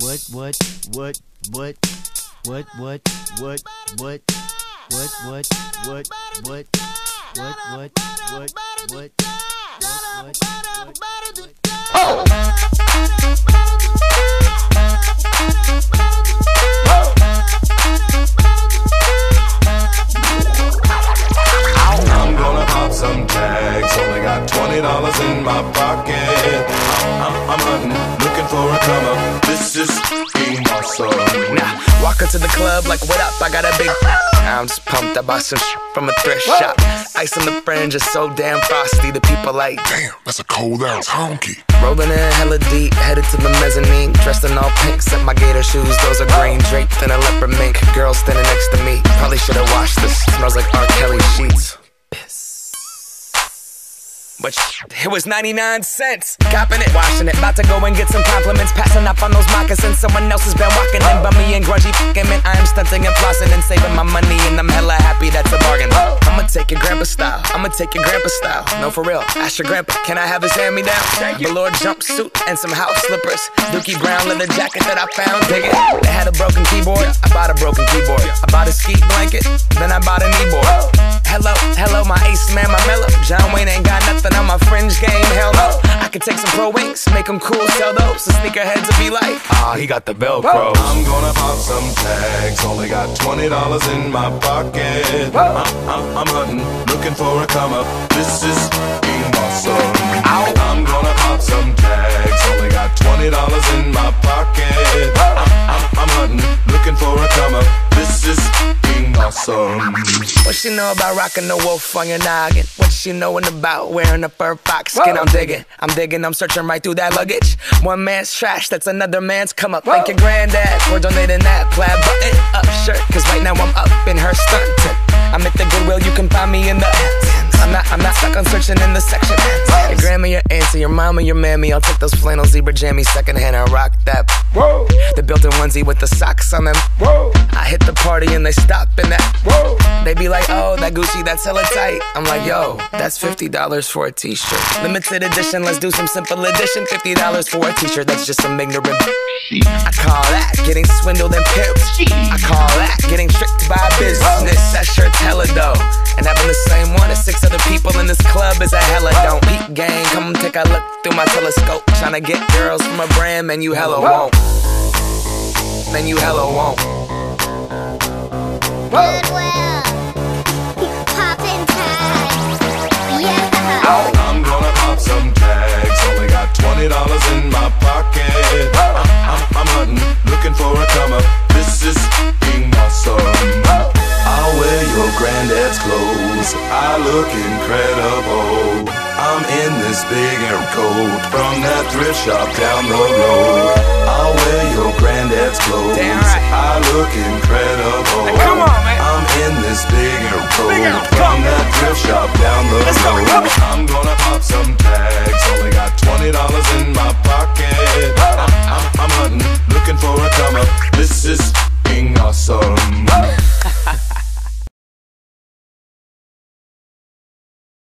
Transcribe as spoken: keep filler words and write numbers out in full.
what, what, what, what, what, what, what, what, what, what, what, what, what, what, what, what, oh! I'm gonna pop some tags. Only got twenty dollars in my pocket. I'm, I'm hunting, looking for a come up. This is being awesome. Now, walk into the club like, what up? I got a big. I'm just pumped. I bought some sh- from a thrift shop. Ice on the fringe is so damn frosty. The people like, damn, that's a cold ass honky. Rolling in hella deep, headed to the mezzanine. Dressed in all pink, set my gator shoes. Those are green, draped in a leopard mink. Girl standing next to me. Probably should've washed this. Smells like R. Kelly sheets. But sh- it was ninety-nine cents. Copping it, washing it. About to go and get some compliments. Passing up on those moccasins. Someone else has been walking in. Bummy and grungy fucking man. I am stunting and flossing and saving my money. And I'm hella happy that's a bargain. I'ma take your grandpa style. I'ma take your grandpa style. No, for real. Ask your grandpa, can I have his hand me down? Velour jumpsuit and some house slippers. Dookie brown leather jacket that I found. Dig it. They had a broken keyboard. I bought a broken keyboard. I bought a ski blanket. Then I bought a kneeboard. Hello, hello, my ace man, my mellow. John Wayne ain't got nothing on my fringe game, hell no. I could take some pro wings, make them cool, sell those. The sneakerheads will be like, ah, he got the Velcro. I'm gonna pop some tags. Only got twenty dollars in my pocket. I'm, I'm, I'm hunting, looking for a come up. This is being awesome. Ow. I'm gonna pop some tags. Only got twenty dollars in my pocket. I'm, I'm, I'm hunting, looking for a come up. This is being awesome. What she know about rocking the wolf on your noggin? What she knowin' about wearing a fur fox skin? I'm digging, I'm digging, I'm searching right through that luggage. One man's trash, that's another man's come up. Thank your granddad for donating that plaid button up shirt. Cause right now I'm up in her skirt. I'm at the Goodwill, you can find me in the I'm not, I'm not stuck on searching in the section. Your grandma, your auntie, your mama, your mammy. I'll take those flannel zebra jammies secondhand and rock that. Whoa. The built-in onesie with the socks on them. Whoa. I hit the party and they stop in that. Whoa. They be like, oh, that Gucci, that's hella tight. I'm like, yo, that's fifty dollars for a t-shirt. Limited edition, let's do some simple edition. fifty dollars for a t-shirt, that's just some ignorant. I call that getting swindled and pimped. I call that getting tricked by business. That shirt's hella dope. And having the same one as six other people in this club is a hella don't. Peak gang, come take a look through my telescope. Tryna get girls from a brand, man, you hella won't. Man, you hella won't. Goodwill, poppin' tags, yeah. I'm gonna pop some tags. Only got twenty dollars in my pocket. I'm, I'm, I'm hunting, looking for a come up. This is being awesome. I'll wear your granddad's clothes. I look incredible. I'm in this big air coat from that thrift shop down the road. I'll wear your granddad's clothes. Damn right. I look incredible. Hey, come on, man. I'm in this big air coat Big air from coat. that thrift shop down the Let's go, road. come on. I'm gonna pop some tags. Only got twenty dollars in my